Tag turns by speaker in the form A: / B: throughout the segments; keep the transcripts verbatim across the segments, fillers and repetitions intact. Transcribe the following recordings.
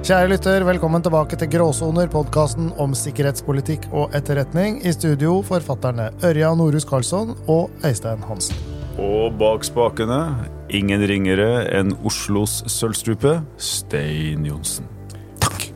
A: Kjære lytter, velkommen tilbake til Gråsoner, podcasten om sikkerhetspolitikk og etterretning. I studio forfatterne Ørjan Norhus Karlsson og Øystein Hansen.
B: Og bak spakene, ingen ringere enn Oslos sølvstrupe, Stein Johnsen.
A: Takk!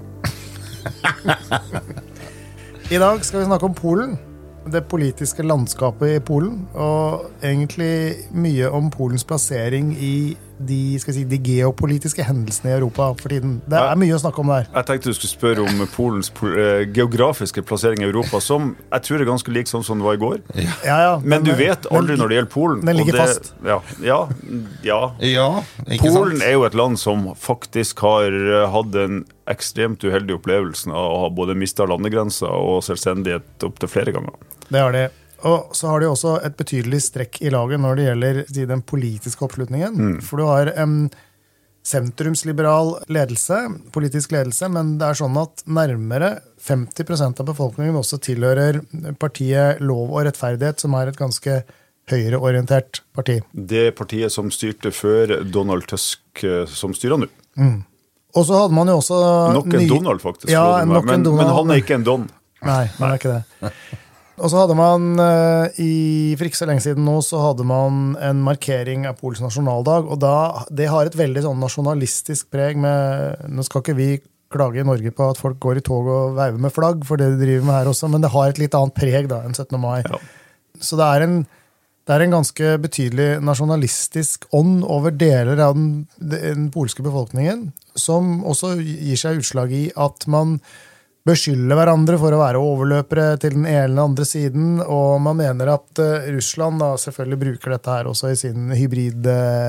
A: I dag skal vi snakke om Polen, det politiske landskapet i Polen, og egentlig mye om Polens plassering i de, skal si, de geopolitiske hendelsene i Europa for tiden. Det er mye å snakke om der.
B: Jeg tenkte du skulle spørre om Polens pol uh, geografiske plassering i Europa, som jeg tror er ganske lik sånn som det var i går.
A: Ja, ja.
B: Men, men du vet aldri den, når det gjelder Polen.
A: Den ligger
B: det,
A: fast.
B: Ja, ja, ja.
C: ja
B: Polen
C: sant?
B: Er jo et land som faktisk har hatt en ekstremt uheldig opplevelse av å ha både mistet landegrenser og selvstendighet opp til flere ganger.
A: Det har de. Og så har de også et betydelig strekk i laget når det gjelder den politiske oppslutningen. Mm. For du har en sentrumsliberal ledelse, politisk ledelse, men det er sånn at nærmere femti prosent av befolkningen også tilhører partiet Lov og Rettferdighet, som er et ganske høyreorientert parti.
B: Det partiet som styrte før Donald Tusk, som styrer nå.
A: Mm. Og så hadde man jo også...
B: Nok en ny... Donald, faktisk.
A: Ja, nok
B: men,
A: en Donald.
B: Men han er ikke en Don.
A: Nei, han er ikke det. Og så hadde man, i, for ikke så lenge siden nå, så hadde man en markering av Polens nasjonaldag, og da, det har et veldig sånn nasjonalistisk preg med, nå skal ikke vi klage i Norge på at folk går i tog og veiver med flagg, for det de driver med her også, men det har et litt annet preg da, enn syttende mai. Ja. Så det er, en, det er en ganske betydelig nasjonalistisk ånd over deler av den, den polske befolkningen, som også gir seg utslag i at man beskylde hverandre for å være overløpere til den ene eller andre siden, og man mener at uh, Russland da selvfølgelig bruker dette her også i sin hybrid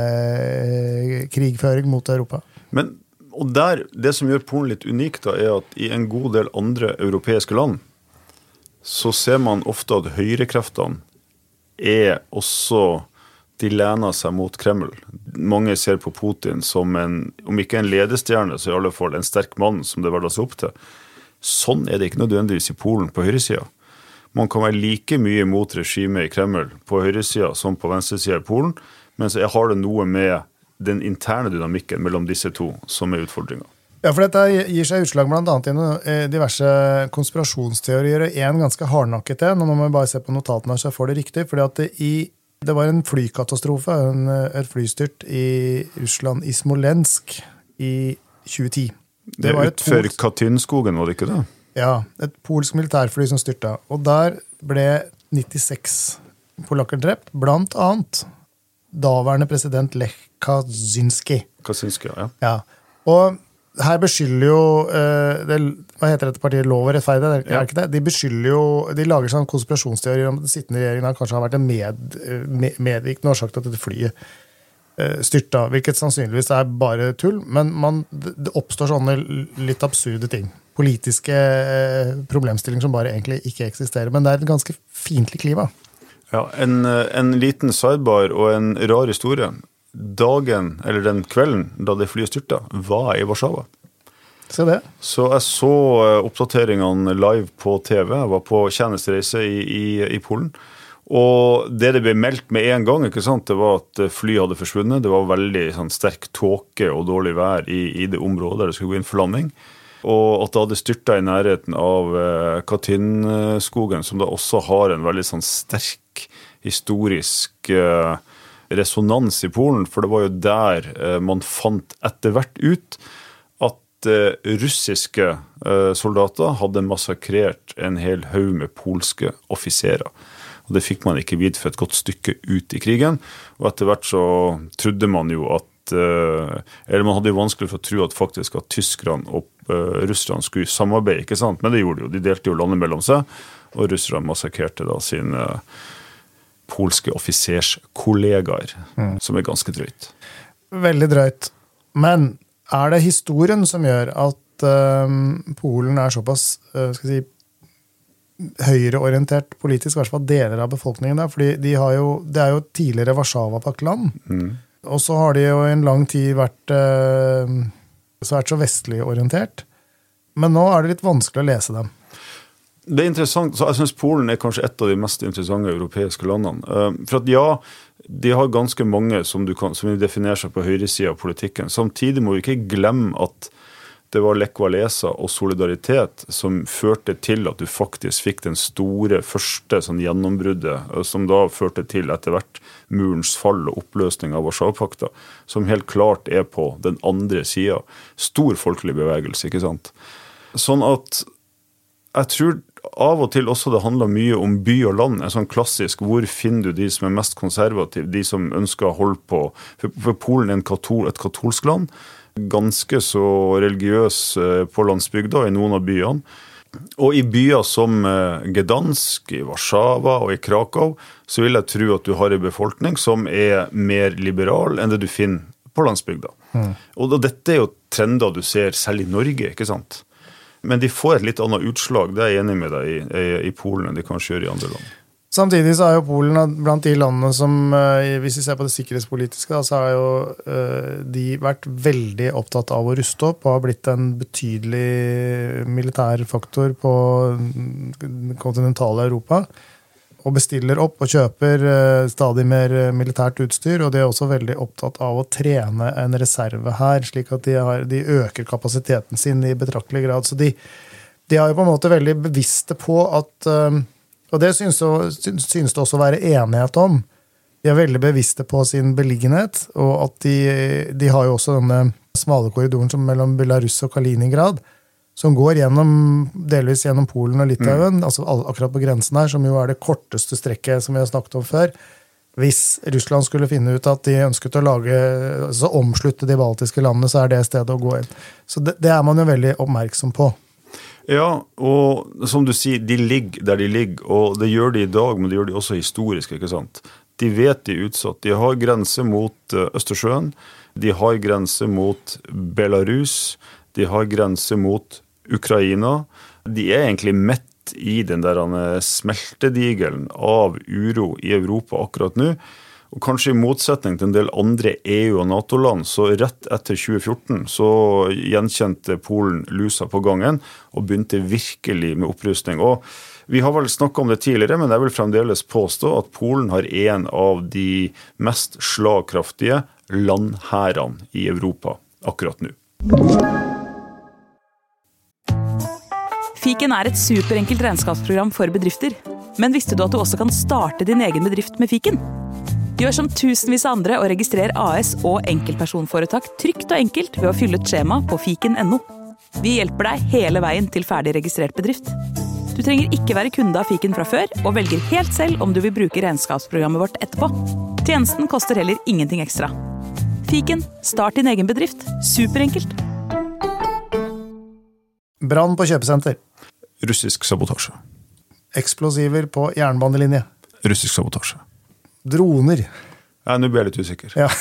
A: uh, krigføring mot Europa.
B: Men, og der, det som gjør Polen litt unikt da, er at i en god del andre europeiske land, så ser man ofte at høyrekreftene er også, de lener seg mot Kreml. Mange ser på Putin som en, om ikke en ledestjerne, så i alle fall en sterk mann som det var da seg opp til. Sånn er det ikke nødvendigvis i Polen på høyresiden. Man kan være like mye mot regimet i Kreml på høyresiden som på venstresiden i Polen, men så jeg har det noe med den interne dynamikken mellom disse to som er utfordringen.
A: Ja, for dette gir seg utslag blant annet i diverse konspirasjonsteorier, og en ganske hardnakket en, og nå må vi bare se på notatene så jeg får det riktig, fordi at det, i, det var en flykatastrofe, en, et flystyrt i Russland, i Smolensk, i tjue ti.
B: Det var utfor Katynskogen, var det ikke det?
A: Ja, et polsk militærfly som styrta. Og der ble nittiseks polakker drept, blant annet daværende president Lech Kaczynski.
B: Kaczynski, ja.
A: Ja. Og her beskylder jo, eh, det, hva heter dette partiet, Lov og Rettferdighet, er det ikke det? De beskylder jo, de lager sånn konspirasjonsteorier om at den sittende regjeringen kanskje har vært en med, med, medvirkende årsak til dette flyet styrta, hvilket sannsynligvis er bare tull, men man, det oppstår sånne litt absurde ting. Politiske problemstillinger som bare egentlig ikke eksisterer, men det er et ganske fiendtlig klima.
B: Ja, en, en liten sidebar og en rar historie. Dagen, eller den kvelden da det flyet styrta, var jeg i Warszawa.
A: Se det.
B: Så jeg så oppdateringene live på T V, jeg var på tjenestereise i, i, i Polen, og det det ble meldt med en gang, ikke sant, det var at fly hadde forsvunnet. Det var veldig sånn, sterk tåke og dårlig vær i, i det området der det skulle gå inn for landing. Og at det hadde styrtet i nærheten av eh, Katynskogen, som da også har en veldig sånn, sterk historisk eh, resonans i Polen. For det var jo der eh, man fant etter hvert ut at eh, russiske eh, soldater hadde massakrert en hel haug med polske offiserer. Og det fikk man ikke vidt for et godt stykke ut i krigen, og etter hvert så trodde man jo at, eller man hadde jo vanskelig for å tro at faktisk at tyskerne og russerne skulle samarbeide, ikke sant? Men det gjorde de jo, de delte jo landet mellom seg, og russerne massakrerte da sine polske offiserskollegaer, mm. som er ganske drøyt.
A: Veldig drøyt, men er det historien som gjør at um, Polen er såpass, uh, skal jeg si, høyreorientert politisk, i hvert fall deler av befolkningen der, fordi de har jo, det er jo tidligere Warszawa-paktland, mm. og så har de jo i en lang tid vært, eh, så vært så vestlig orientert, men nå er det litt vanskelig å lese dem.
B: Det er interessant, så jeg synes Polen er kanskje et av de mest interessante europeiske landene, for at ja, de har ganske mange som, du kan, som definerer seg på høyresiden av politikken, samtidig må vi ikke glemme at det var Lech Walesa og Solidaritet som førte til at du faktisk fikk den store første sånn gjennombruddet, som da førte til etter hvert murens fall og oppløsning av Warszawapakta, som helt klart er på den andre siden. Stor folkelig bevegelse, ikke sant? Sånn at jeg tror av og til også det handler mye om by og land, en sånn klassisk, hvor finner du de som er mest konservative, de som ønsker å holde på, for, for Polen er en katol, et katolsk land, ganske så religiøs på landsbygda i noen av byene. Og i byer som Gdansk, i Warszawa og i Krakow, så vil jeg tro at du har en befolkning som er mer liberal enn det du finner på landsbygda. Mm. Og dette er jo trender du ser selv i Norge, ikke sant? Men de får et litt annet utslag, det er jeg enig med deg i, i, i Polen enn de kanskje gjør i andre land.
A: Samtidig så er jo Polen blant de landene som, hvis vi ser på det sikkerhetspolitiske, så har jo de vært veldig opptatt av å ruste opp og har blitt en betydelig militær faktor på kontinentale Europa. Og bestiller opp og kjøper stadig mer militært utstyr, og de er også veldig opptatt av å trene en reserve her, slik at de, har, de øker kapasiteten sin i betraktelig grad. Så de, de er jo på en måte veldig bevisste på at og det synes, synes det også å være enighet om. De er veldig bevisste på sin beliggenhet, og at de, de har jo også denne smale korridoren som mellom Belarus og Kaliningrad, som går gjennom, delvis gjennom Polen og Litauen, mm. altså akkurat på grensen her, som jo er det korteste strekket som vi har snakket om før. Hvis Russland skulle finne ut at de ønsket å lage, altså omslutte de baltiske landene, så er det stedet å gå inn. Så det, det er man jo veldig oppmerksom på.
B: Ja, og som du sier, de ligger der de ligger, og det gjør de i dag, men det gjør de også historisk, ikke sant? De vet de er utsatt. De har grense mot Østersjøen, de har grense mot Belarus, de har grense mot Ukraina. De er egentlig mett i den der smeltedigelen av uro i Europa akkurat nå. Og kanskje i motsetning til en del andre E U- og NATO-land, så rett etter tjue fjorten så gjenkjente Polen lusa på gangen og begynte virkelig med opprustning. Og vi har vel snakket om det tidligere, men jeg vil fremdeles påstå at Polen har en av de mest slagkraftige landhærene i Europa akkurat nå.
C: Fiken er et superenkelt regnskapsprogram for bedrifter. Men visste du at du også kan starte din egen bedrift med Fiken? Gjør som tusenvis av andre og registrer A S og enkeltpersonforetak trygt og enkelt ved å fylle et skjema på fiken punktum no. Vi hjelper deg hele veien til ferdig registrert bedrift. Du trenger ikke være kunde av Fiken fra før, og velger helt selv om du vil bruke regnskapsprogrammet vårt etterpå. Tjenesten koster heller ingenting ekstra. Fiken, start din egen bedrift. Superenkelt.
A: Brann på kjøpesenter.
B: Russisk sabotasje.
A: Eksplosiver på jernbanelinje.
B: Russisk sabotasje.
A: Droner.
B: Ja, nå blir jeg litt usikker.
A: Ja.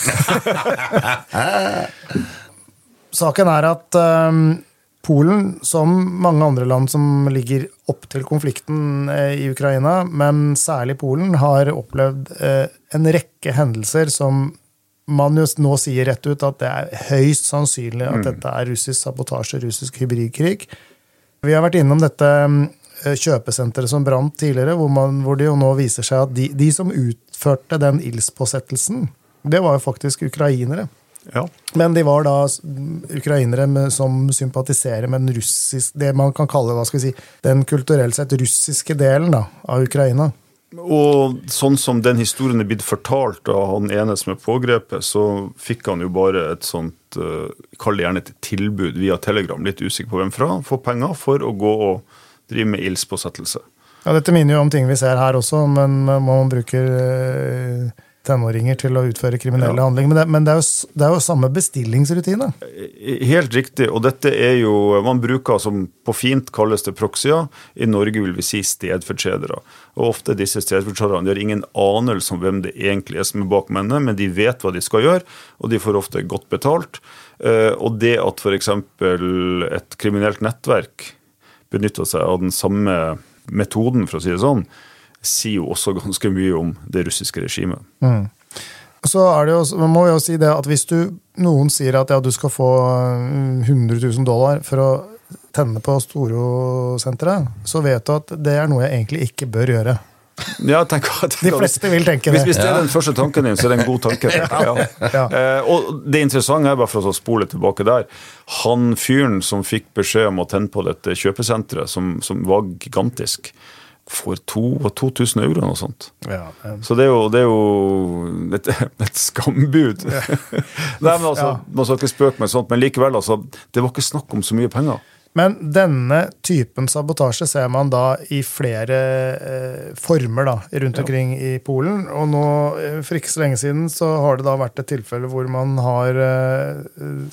A: Saken er at um, Polen, som mange andre land som ligger opp til konflikten eh, i Ukraina, men særlig Polen, har opplevd eh, en rekke hendelser som man jo nå sier rett ut at det er høyst sannsynlig at mm. dette er russisk sabotasje, russisk hybridkrig. Vi har vært innom dette kjøpesenteret som brant tidligere, hvor, man, hvor det jo nå viser seg at de, de som utførte den ildspåsettelsen, det var jo faktisk ukrainere.
B: Ja.
A: Men de var da ukrainere med, som sympatiserer med den russisk, det man kan kalle, hva skal vi si, den kulturelt sett russiske delen da, av Ukraina.
B: Og sånn som den historien er blitt fortalt av han ene som er pågrepet, så fikk han jo bare et sånt, uh, kall det gjerne et tilbud via Telegram, litt usikker på hvem fra, få penger for å gå og drive med ildspåsettelse.
A: Ja, dette minner jo om ting vi ser her også, men man bruker uh, tenåringer til å utføre kriminelle ja. handlinger, men, det, men det, er jo, det er jo samme bestillingsrutine.
B: Helt riktig, og dette er jo, man bruker som på fint kalles det proxyer, i Norge vil vi si stedfortredere. Og ofte disse stedfortrederne, de har ingen anelse om hvem det egentlig er som er bak mennene, men de vet hva de skal gjøre, og de får ofte godt betalt. Og det at for eksempel et kriminelt nettverk benytter seg av den samme metoden, for å si det sånn, sier jo også ganske mye om det russiske regimet.
A: Mm. Så er det jo, man må jo si det at hvis du, noen sier at ja, du skal få hundre tusen dollar for å tenne på Storo-senteret, så vet du at det er noe jeg egentlig ikke bør gjøre.
B: Ja, tenk, tenk,
A: De fleste vil tenke det.
B: Hvis, hvis det er den første tanken din, så er det en god tanke. Ja.
A: Ja.
B: Eh, og det interessante er, bare for å spole tilbake der, han fyren som fikk beskjed om å tenne på dette kjøpesenteret, som, som var gigantisk, for to tusen euro og noe sånt. Ja, um. Så det er jo, det er jo et, et skambud. Ja. Nei, men altså, ja. Man skal ikke spøke med sånt, men likevel, altså, det var ikke snakk om så mye penger.
A: Men denne typen sabotasje ser man da i flere eh, former da, rundt omkring ja. I Polen. Og nå, for ikke så lenge siden, så har det da vært et tilfelle hvor man har eh,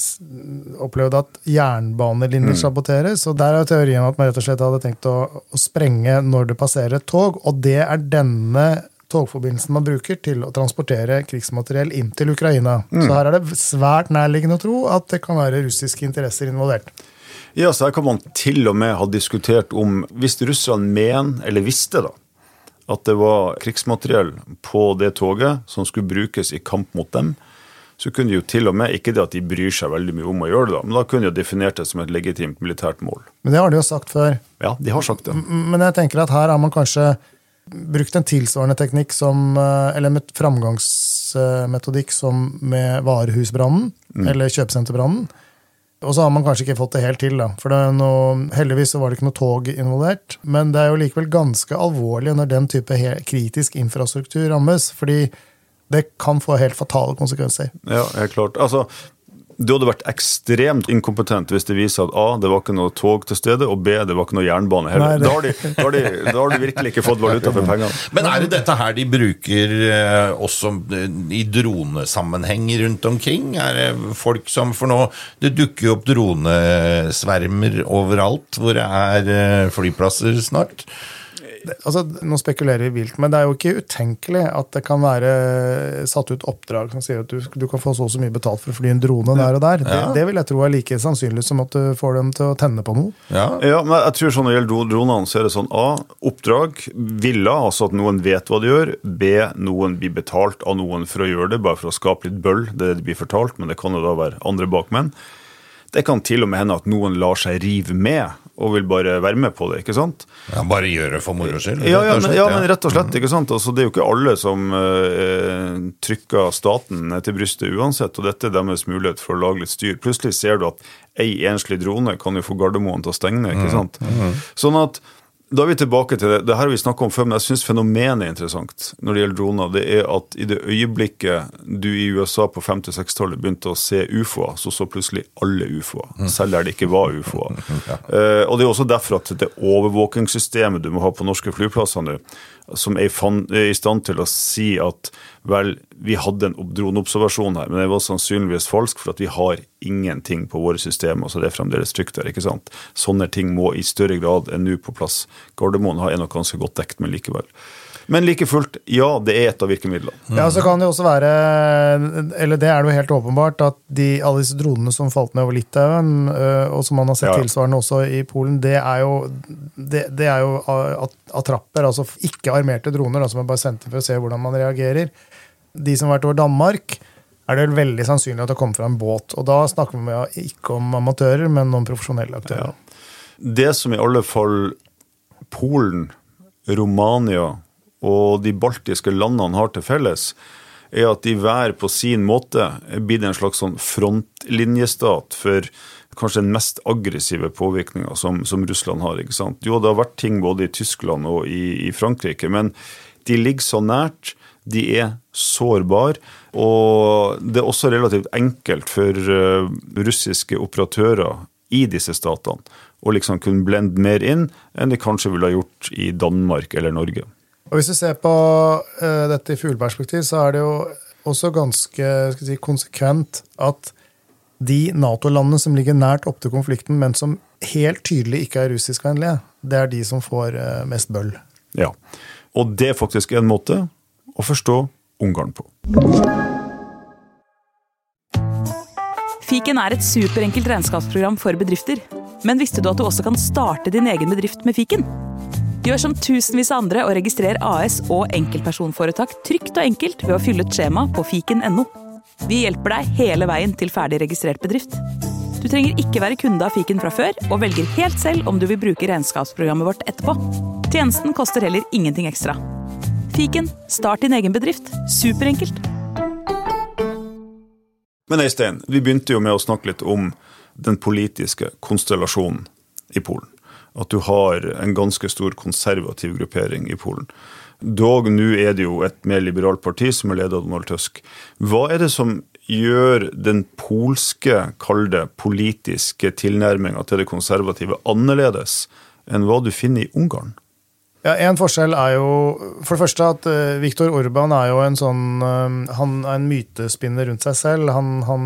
A: opplevd at jernbanelinjer mm. saboteres. Og der er teorien at man rett og slett hadde tenkt å, å sprenge når det passerer et tog. Og det er denne togforbindelsen man bruker til å transportere krigsmateriell inn til Ukraina. Mm. Så her er det svært nærliggende å tro at det kan være russiske interesser involvert.
B: Ja, så her kan man til og med ha diskutert om, hvis russerne mener, eller visste da, at det var krigsmateriell på det toget som skulle brukes I kamp mot dem, så kunne de jo til og med, ikke det at de bryr seg veldig mye om å gjøre det da, men da kunne de jo definert det som et legitimt militært mål.
A: Men det har de jo sagt før.
B: Ja, de har sagt det.
A: Men jeg tenker at her har man kanskje brukt en tilsvarende teknikk som, eller med framgangsmetodikk som med varehusbrannen, mm. eller kjøpesenterbrannen. Og så har man kanskje ikke fått det helt til, da. For det er noe, heldigvis så var det ikke noe tog involvert. Men det er jo likevel ganske alvorlig når den type kritisk infrastruktur rammes, fordi det kan få helt fatale konsekvenser.
B: Ja, helt klart. Altså, det hadde vært ekstremt inkompetent hvis det viser at A, det var ikke noe tog til stede, og B, det var ikke noe jernbane heller. Nei, da, har de, da, har de, da har de virkelig ikke fått valuta for pengene.
D: Men er det dette her de bruker eh, også I dronesammenheng rundt omkring? Er det folk som, for nå, det dukker jo opp dronesvermer overalt, hvor det er eh, flyplasser snart.
A: Altså, nå spekulerer vi vilt, men det er jo ikke utenkelig at det kan være satt ut oppdrag som sier at du, du kan få så og så mye betalt for å fly en drone der og der. Ja. Det, det vil jeg tro er like sannsynlig som at du får dem til å tenne på noe.
B: Ja, ja men jeg tror sånn når det gjelder dronene, så er det sånn A, oppdrag, villa, altså at noen vet hva de gjør, B, noen blir betalt av noen for å gjøre det, bare for å skape litt bøll, det er det de blir fortalt, men det kan jo da være andre bakmenn. Det kan til og med hende at noen lar seg rive med og vil bare være med på det, ikke sant?
D: Ja, bare gjøre det for moro skyld.
B: Ja, ja, men, ja, men rett og slett, ikke sant? Altså, det er jo ikke alle som uh, trykker staten til brystet uansett, og dette er deres mulighet for å lage litt styr. Plutselig ser du at ei enslig drone kan jo få Gardermoen til å stenge, ikke sant? Mm, mm. Sånn at da er vi tilbake til det. Det her har vi snakket om før, men jeg synes fenomenet er interessant når det gjelder droner. Det er at i det øyeblikket du I USA på femti-seksti-tallet begynte å se U F O-er, så så plutselig alle U F O-er, selv der det ikke var U F O-er. Ja. Uh, og det er også derfor at det overvåkingssystemet du må ha på norske flyplasser nå, som er I stand til å si at, vel, vi hadde en droneobservasjon her, men det var sannsynligvis falsk, for at vi har ingenting på våre systemer, så det er fremdeles trygt der, ikke sant? Sånne ting må I større grad enn nå på plass. Gardermoen har en nok ganske godt dekt, men likevel. Men like fullt, ja, det er et av virkemidlene.
A: Ja, så kan det også være, eller det er jo helt åpenbart, at de, alle disse dronene som falt ned over Litauen, og som man har sett ja. Tilsvarende også I Polen, det er jo, det, det er jo attrapper, altså ikke armerte droner, da, som er bare sendt for å se hvordan man reagerer. De som har vært over Danmark, er det veldig sannsynlig at det kommer fra en båt, og da snakker vi ikke om amatører, men om profesjonelle aktører.
B: Ja. Det som I alle fall Polen, Romania og de baltiske landene har til felles, er at de hver på sin måte blir en slags sånn frontlinjestat for kanskje den mest aggressive påvirkningen som, som Russland har, ikke sant? Jo, det har vært ting både I Tyskland og I, I Frankrike, men de ligger så nært, de er sårbare, og det er også relativt enkelt for uh, russiske operatører I disse statene, og liksom kunne blende mer inn enn de kanskje ville ha gjort I Danmark eller Norge.
A: Og hvis du ser på uh, dette I fugleperspektiv, så er det jo også ganske skal jeg si, konsekvent at de NATO-landene som ligger nært opp til konflikten, men som helt tydelig ikke er russiskvennlige, det er de som får uh, mest bøll.
B: Ja, og det er faktisk en måte å forstå Ungarn på.
C: Fiken er et superenkelt regnskapsprogram for bedrifter. Men visste du at du også kan starte din egen bedrift med Fiken? Gjør som tusenvis av andre og registrer A S og enkeltpersonforetak trygt og enkelt ved å fylle et skjema på fiken punktum no. Vi hjelper deg hele veien til ferdig registrert bedrift. Du trenger ikke være kunde av Fiken fra før, og velger helt selv om du vil bruke regnskapsprogrammet vårt etterpå. Tjenesten koster heller ingenting ekstra. Fiken, start din egen bedrift. Superenkelt.
B: Men Øystein, vi begynte jo med å snakke litt om den politiske konstellasjonen i Polen. At du har en ganske stor konservativ gruppering i Polen. Dog nå er det jo et mer liberalt parti som er ledet av Donald Tusk. Hva er det som gjør den polske, kalde, politiske tilnærmingen til det konservative annerledes enn hva du finner i Ungarn?
A: Ja, en forskjell er jo, for det første at uh, Viktor Orbán er jo en sånn, uh, han er en mytespinner rundt seg selv. Han, han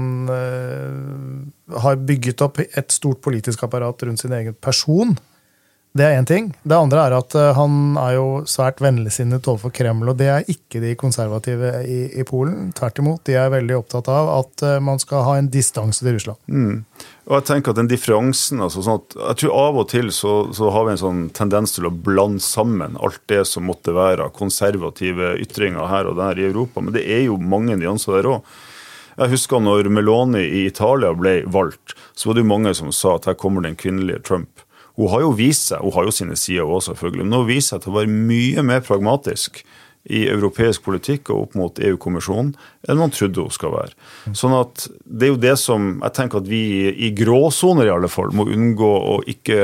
A: uh, har bygget opp et stort politisk apparat rundt sin egen person. Det er en ting. Det andre er at uh, han er jo svært vennligsinnet overfor Kreml, og det er ikke de konservative i, i Polen. Tvert imot, de er veldig opptatt av at uh, man skal ha en distanse til Russland.
B: Mm. Og jeg tenker at den differansen, altså sånn at jeg tror av og til så, så har vi en sånn tendens til å blande sammen alt det som måtte være konservative ytringer her og der i Europa, men det er jo mange nyanser der også. Jeg husker når Meloni i Italia ble valgt, så var det jo mange som sa at her kommer den kvinnelige Trump. Hun har jo vist seg, hun har jo sine sider også selvfølgelig, men hun har vist seg til å være mye mer pragmatisk i europeisk politikk og opp mot E U-kommisjonen enn man trodde hun skal være. Sånn at det er jo det som jeg tenker at vi i gråsoner i alle fall må unngå å ikke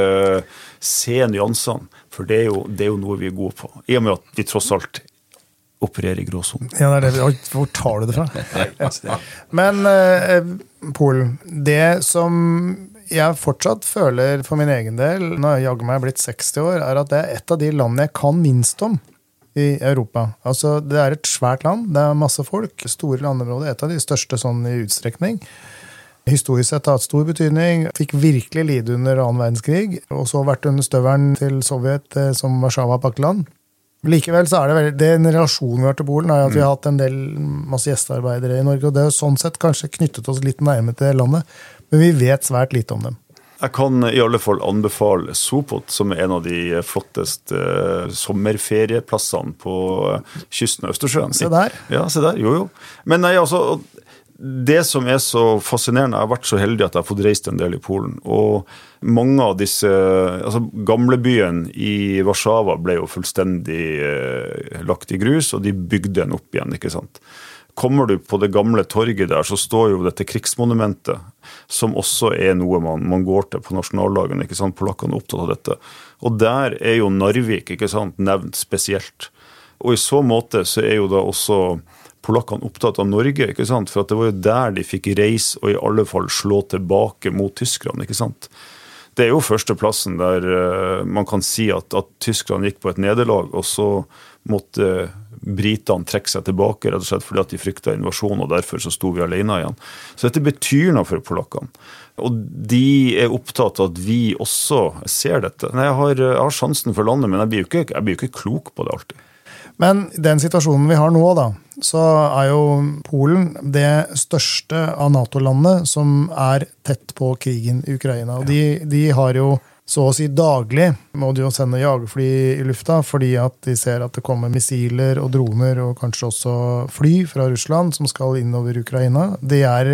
B: se nyansene, for det er jo, det er jo noe vi er gode på, i og med at vi tross alt opererer i gråsonen.
A: Ja, det er det. Hvor tar du det fra? Men eh, Polen, det som jeg fortsatt føler for min egen del, når jeg jagger meg blitt seksti år, er at det er et av de landene jeg kan minst om i Europa. Altså, det er et svært land, det er masse folk, store landområder, et av de største sånn i utstrekning. Historisk sett har hatt stor betydning, fikk virkelig lide under annen verdenskrig, og så vært under støveren til Sovjet som Warszawa-pakkeland. Likevel så er det veldig, det er en relasjon vi har til Polen, er at vi har hatt en del masse gjestearbeidere i Norge, og det har sånn sett kanskje knyttet oss litt nærmere til landet, men vi vet svært lite om dem.
B: Jeg kan i alle fall anbefale Sopot, som er en av de flotteste uh, sommerferieplassene på uh, kysten av Østersjøen.
A: Se der.
B: Ja, se der, jo jo. Men nei, altså, det som er så fascinerende, jeg har vært så heldig at jeg har fått reist en del i Polen, og mange av disse, altså gamlebyen i Warszawa ble jo fullstendig uh, lagt i grus, og de bygde den opp igjen, ikke sant? Kommer du på det gamle torget der, så står jo dette krigsmonumentet, som også er noe man, man går til på nasjonaldagen, ikke sant? Polakkene er opptatt av dette. Og der er jo Narvik, ikke sant, nevnt spesielt. Og i så måte så er jo da også polakkene opptatt av Norge, ikke sant? For at det var jo der de fikk reise og i alle fall slå tilbake mot tyskerne, ikke sant? Det er jo førsteplassen der uh, man kan si at, at tyskerne gikk på et nederlag, og så måtte uh, britene trekke seg tilbake, rett og slett fordi at de fryktet invasjon, og derfor så sto vi alene igjen. Så dette betyr noe for polakkene. Og de er opptatt av at vi også ser dette. Nei, jeg har, jeg har sjansen for landet, men jeg blir jo ikke, jeg blir jo ikke klok på det alltid.
A: Men den situasjonen vi har nå da, så er jo Polen det største av NATO-landet som er tett på krigen i Ukraina. Og de, de har jo så å si daglig må de jo sende jagerfly i lufta, fordi at de ser at det kommer missiler og droner, og kanskje også fly fra Russland som skal innover Ukraina. De er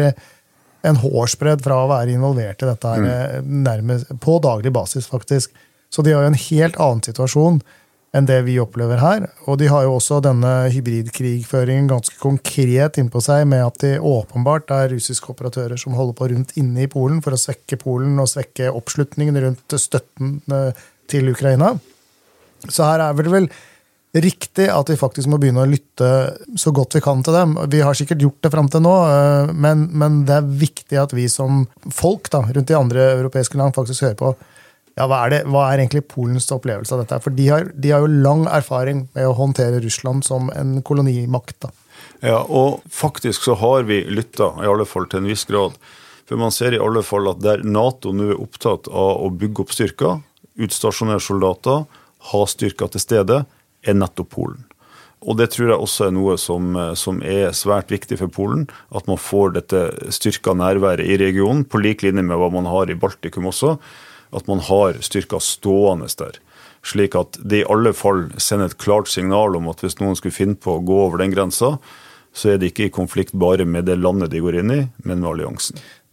A: en hårsbredd fra å være involvert i dette her, mm. nærmest på daglig basis faktisk. Så de har jo en helt annen situasjon enn det vi opplever her. Og de har jo også denne hybridkrigføringen ganske konkret innpå seg, med at de åpenbart er russiske operatører som holder på rundt inne i Polen for å svekke Polen og svekke oppslutningen rundt støtten til Ukraina. Så her er det vel riktig at vi faktisk må begynne å lytte så godt vi kan til dem. Vi har sikkert gjort det frem til nå, men, men det er viktig at vi som folk da, rundt de andre europeiske land faktisk hører på ja, hva er, det, hva er egentlig Polens opplevelse av dette? For de har, de har jo lang erfaring med å håndtere Russland som en kolonimakt. Da.
B: Ja, og faktisk så har vi lyttet, i alle fall til en viss grad. For man ser i alle fall at der NATO nå er opptatt av å bygge opp styrker, utstasjonere soldater, ha styrker til stede, er nettopp Polen. Og det tror jeg også er noe som, som er svært viktig for Polen, at man får dette styrka nærværet i regionen, på lik linje med hva man har i Baltikum også, at man har styrker stående der, slik at det i alle fall sender et klart signal om at hvis noen skulle finne på å gå over den grensa, så er det ikke i konflikt bare med det landet de går inn i, men med alliansen.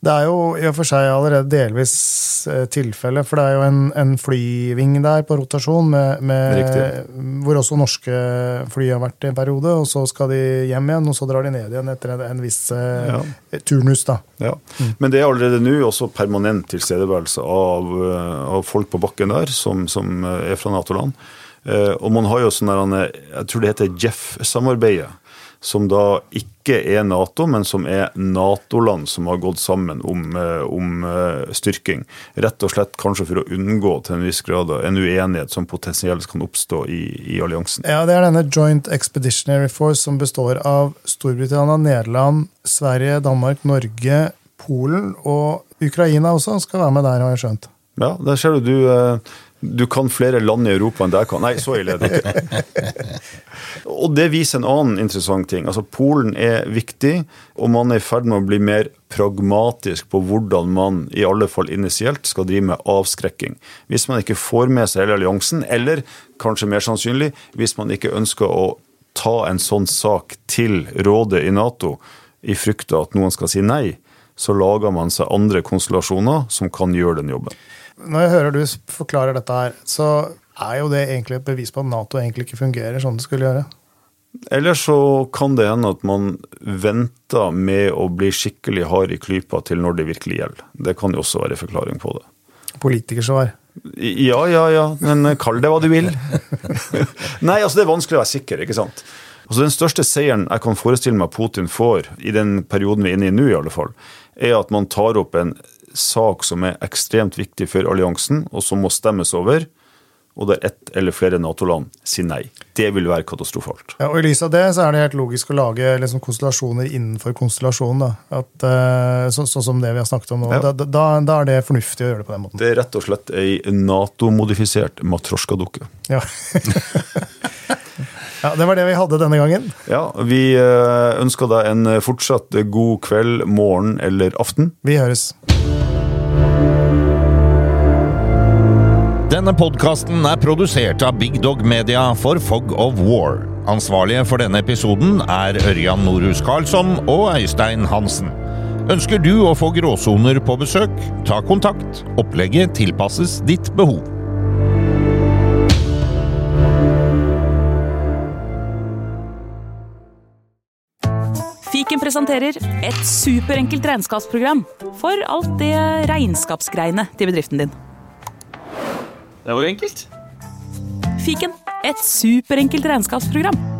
A: Det er jo i og for seg allerede delvis eh, tilfelle, for det er jo en, en flyving der på rotasjon, med, med, hvor også norske fly har vært i en periode, og så skal de hjem igjen, og så drar de ned igjen etter en, en viss eh, ja. turnus. Da.
B: Ja. Mm. Men det er allerede nå også permanent tilstedeværelse av, av folk på bakken der, som, som er fra NATO-land. Eh, og man har jo sånn der, jeg tror det heter J E F-samarbeidet, som da ikke er NATO, men som er NATO-land som har gått sammen om, om styrking. Rett og slett kanskje for å unngå til en viss grad en uenighet som potensielt kan oppstå i, i alliansen.
A: Ja, det er denne Joint Expeditionary Force som består av Storbritannia, Nederland, Sverige, Danmark, Norge, Polen og Ukraina også skal være med der, har jeg skjønt.
B: Ja, der ser du du... Du kan flere land i Europa enn der kan. Nei, så ille er det ikke. Og det viser en annen interessant ting. Altså, Polen er viktig, og man er i ferd med å bli mer pragmatisk på hvordan man, i alle fall initielt, skal drive med avskrekking. Hvis man ikke får med seg hele alliansen, eller kanskje mer sannsynlig, hvis man ikke ønsker å ta en sånn sak til rådet i NATO, i frykt av at noen skal si nei, så lager man seg andre konstellasjoner som kan gjøre den jobben.
A: Når jeg hører du forklarer dette her, så er jo det egentlig et bevis på at NATO egentlig ikke fungerer sånn det skulle gjøre.
B: Eller så kan det hende at man venter med å bli skikkelig hard i klypa til når det virkelig gjelder. Det kan jo også være forklaring på det.
A: Politikersvar.
B: Ja, ja, ja, men kall det hva du vil. Nei, altså det er vanskelig å være sikker, ikke sant? Altså den største seieren jeg kan forestille meg Putin får, i den perioden vi er inne i nå i alle fall, er at man tar opp en sak som er ekstremt viktig for alliansen, og som må stemmes over, og der ett eller flere NATO-land sier nei. Det vil være katastrofalt.
A: Ja, og i lys av det så er det helt logisk å lage liksom, konstellasjoner innenfor konstellasjonen. Da. At, uh, så, sånn som det vi har snakket om nå. Ja. Da, da, da er det fornuftig å gjøre det på den måten.
B: Det er rett og slett en NATO-modifisert matrosjka-dukke.
A: Ja. Ja, det var det vi hadde denne gangen.
B: Ja, vi ønsker deg en fortsatt god kveld, morgen eller aften.
A: Vi høres.
D: Denne podcasten er produsert av Big Dog Media for Fog of War. Ansvarlige for denne episoden er Ørjan Norhus Karlsson og Øystein Hansen. Ønsker du å få gråsoner på besøk? Ta kontakt. Opplegget tilpasses ditt behov.
C: Fiken presenterer et superenkelt regnskapsprogram for alt det regnskapsgreiene til bedriften din.
E: Det var enkelt.
C: Fiken, et superenkelt regnskapsprogram.